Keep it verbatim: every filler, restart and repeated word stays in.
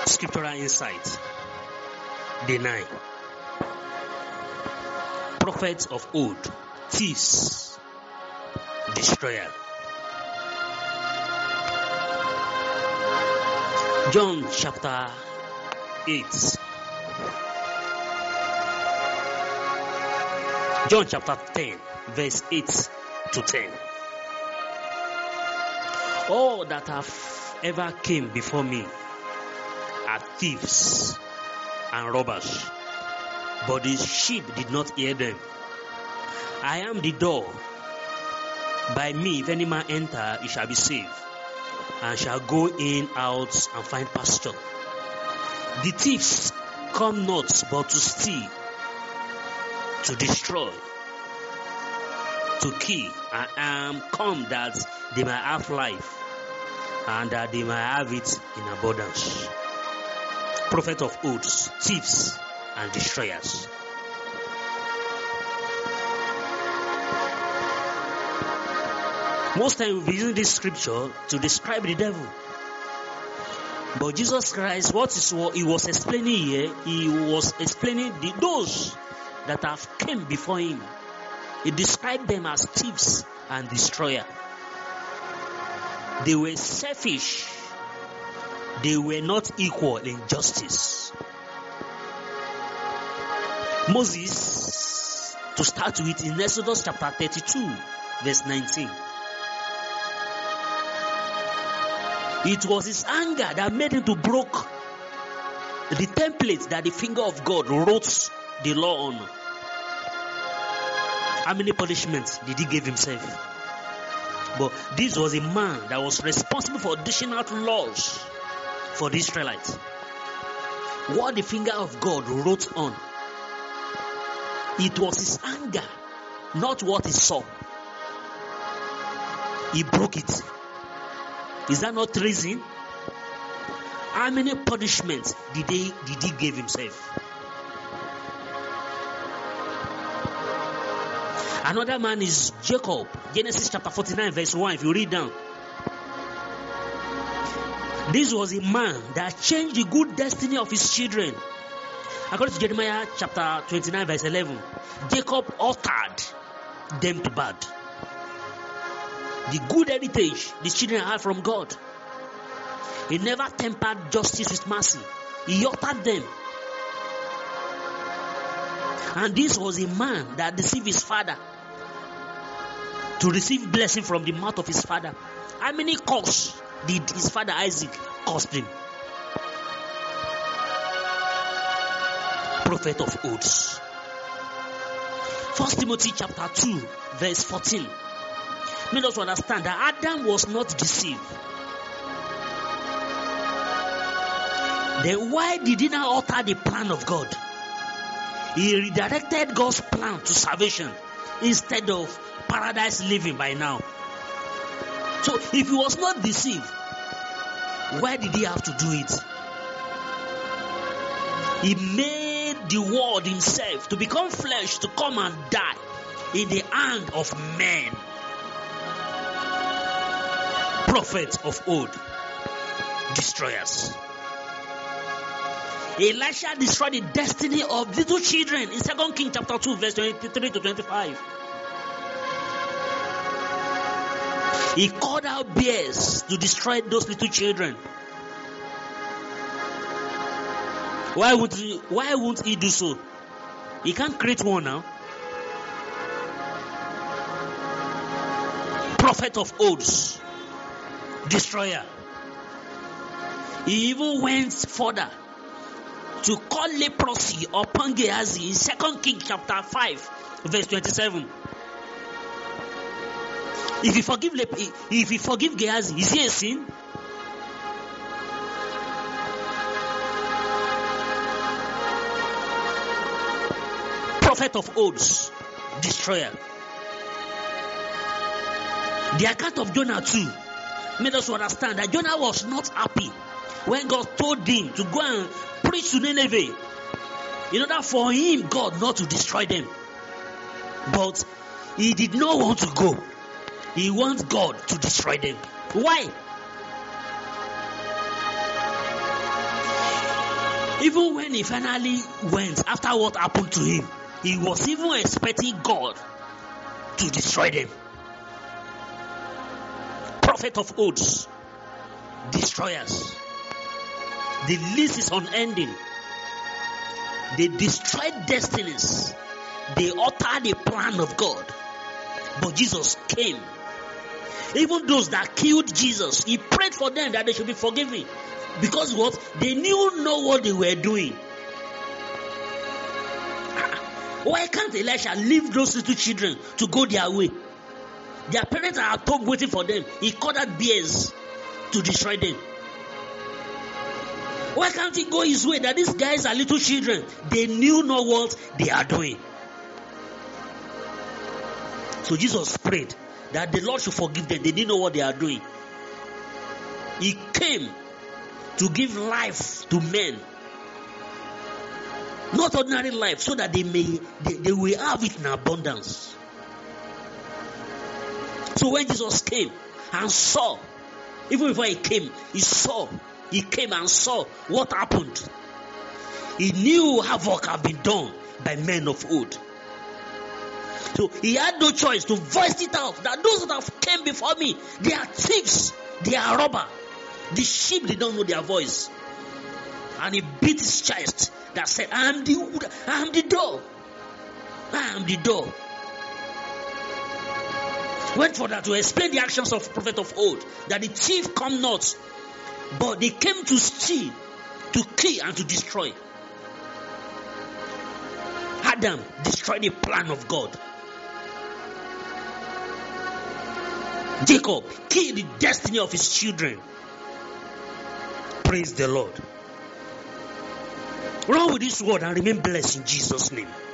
Scriptural insight. Day nine. Prophets of old, thieves, destroyer. John chapter eight. John chapter ten, verse eight to ten. All that have ever came before me are thieves and robbers, but the sheep did not hear them. I am the door. By me, if any man enter, he shall be saved, and shall go in, out, and find pasture. The thieves come not but to steal, to destroy, to kill. I am come that they may have life, and that they may have it in abundance. Prophet of oaths, thieves, and destroyers. Most times we'll be using this scripture to describe the devil. But Jesus Christ, what is what he was explaining here, he was explaining the those that have came before him. He described them as thieves and destroyer. They were selfish. They were not equal in justice. Moses, to start with, in Exodus chapter thirty-two, verse nineteen. It was his anger that made him to break the template that the finger of God wrote the law on. How many punishments did he give himself? But this was a man that was responsible for dishing out laws for the Israelites. What the finger of God wrote on, it was his anger, not what he saw. He broke it. Is that not treason? How many punishments did he did he give himself? Another man is Jacob. Genesis chapter forty-nine, verse one. If you read down, this was a man that changed the good destiny of his children. According to Jeremiah chapter twenty-nine, verse eleven, Jacob altered them to bad. The good heritage the children had from God. He never tempered justice with mercy. He altered them. And this was a man that deceived his father to receive blessing from the mouth of his father. How many curses did his father Isaac cost him? Prophet of oaths. First Timothy chapter two, verse fourteen. Made us understand that Adam was not deceived. Then why did he not alter the plan of God? He redirected God's plan to salvation instead of paradise living by now. So if he was not deceived, why did he have to do it? He made the word himself to become flesh to come and die in the hand of men. Prophets of old, destroyers. Elisha destroyed the destiny of little children in Second Kings chapter two, verse twenty-three to twenty-five. He called out bears to destroy those little children. Why would he, why won't he do so? He can't create one now. Prophet of oaths, destroyer. He even went further to call leprosy upon Gehazi in Second Kings chapter five, verse twenty-seven. If you forgive lep- if you forgive Gehazi, is he a sin? Prophet of oaths, destroyer. The account of Jonah too made us understand that Jonah was not happy when God told him to go and preach to Nineveh in order for him, God, not to destroy them. But he did not want to go. He wants God to destroy them. Why? even when he finally went, after what happened to him, he was even expecting God to destroy them. Prophet of oaths, destroyers. The list is unending. They destroyed destinies. They altered the plan of God. But Jesus came. Even those that killed Jesus, he prayed for them that they should be forgiven. Because what? They knew not what they were doing. Why can't Elisha leave those little children to go their way? Their parents are at home waiting for them. He called out bears to destroy them. Why can't he go his way? That these guys are little children. They knew not what they are doing. So Jesus prayed that the Lord should forgive them. They didn't know what they are doing. He came to give life to men. Not ordinary life, so that they may they, they will have it in abundance. So when Jesus came and saw, even before he came, he saw, he came and saw what happened. He knew havoc had been done by men of old. So he had no choice to voice it out that those that have came before me, they are thieves, they are robbers. The sheep, they don't know their voice. And he beat his chest that said, I am the, I am the door. I am the door. Went for that to explain the actions of prophet of old, that the thief come not, but they came to steal, to kill, and to destroy. Adam destroyed the plan of God. Jacob killed the destiny of his children. Praise the Lord. Run with this word and remain blessed in Jesus' name.